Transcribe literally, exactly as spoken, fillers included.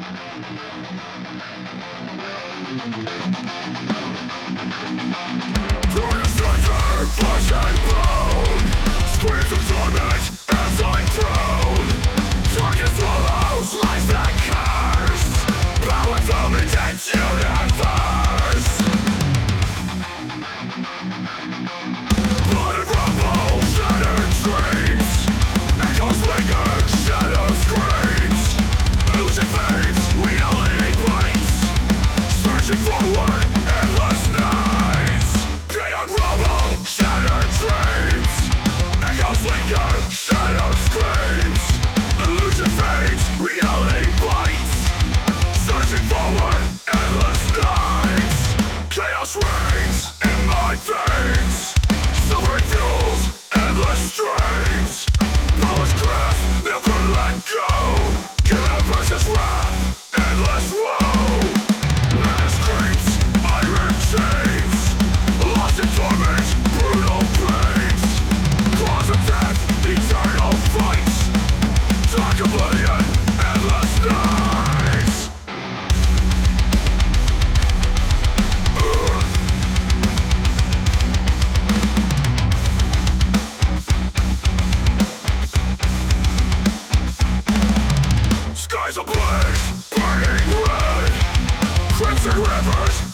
Through the center, flesh and bone, screams of torment as I drown. Darkness swallows life that curse, balance of intention and thirst. Blood and rubble, shattered dreams, echoes linger, shadow screams. Illusion fades, reality blinks, searching forward, endless nights. Chaos rubble, shattered dreams, echoes linger, shadow screams. Illusion fades, reality blinks, searching forward, endless nights. Chaos reigns in my veins, silvering fuels, endless strains. Powers grasp, never let go. Killer versus wrath, endless woe. Madness creeps, iron chains, lost in torment, brutal pains. Claws of death, eternal fights, dark oblivion, endless nights. Ugh. Skies ablaze, burning red, crimson rivers